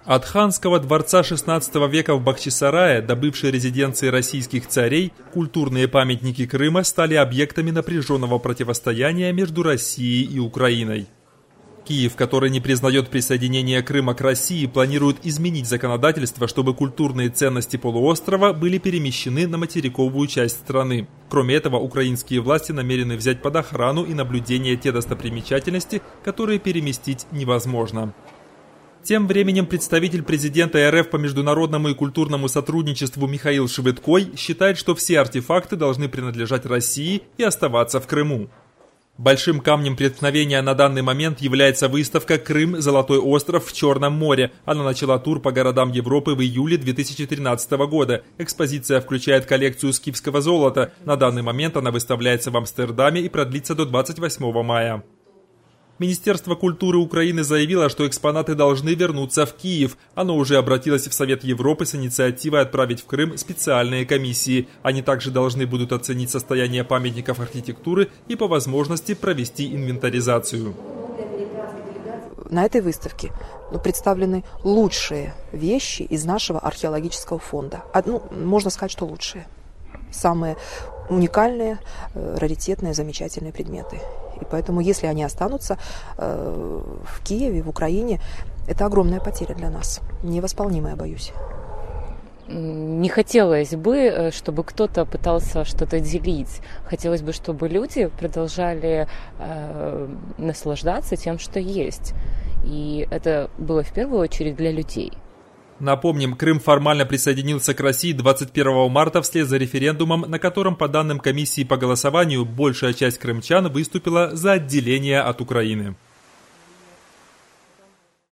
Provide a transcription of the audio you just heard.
От ханского дворца XVI века в Бахчисарае, до бывшей резиденции российских царей, культурные памятники Крыма стали объектами напряженного противостояния между Россией и Украиной. Киев, который не признает присоединение Крыма к России, планирует изменить законодательство, чтобы культурные ценности полуострова были перемещены на материковую часть страны. Кроме этого, украинские власти намерены взять под охрану и наблюдение те достопримечательности, которые переместить невозможно. Тем временем представитель президента РФ по международному и культурному сотрудничеству Михаил Швыдкой считает, что все артефакты должны принадлежать России и оставаться в Крыму. Большим камнем преткновения на данный момент является выставка «Крым. Золотой остров в Черном море». Она начала тур по городам Европы в июле 2013 года. Экспозиция включает коллекцию скифского золота. На данный момент она выставляется в Амстердаме и продлится до 28 мая. Министерство культуры Украины заявило, что экспонаты должны вернуться в Киев. Оно уже обратилось в Совет Европы с инициативой отправить в Крым специальные комиссии. Они также должны будут оценить состояние памятников архитектуры и по возможности провести инвентаризацию. На этой выставке представлены лучшие вещи из нашего археологического фонда. Можно сказать, что лучшие. Самые уникальные, раритетные, замечательные предметы. И поэтому, если они останутся в Киеве, в Украине, это огромная потеря для нас, невосполнимая, боюсь. Не хотелось бы, чтобы кто-то пытался что-то делить. Хотелось бы, чтобы люди продолжали наслаждаться тем, что есть. И это было в первую очередь для людей. Напомним, Крым формально присоединился к России 21 марта вслед за референдумом, на котором, по данным комиссии по голосованию, большая часть крымчан выступила за отделение от Украины.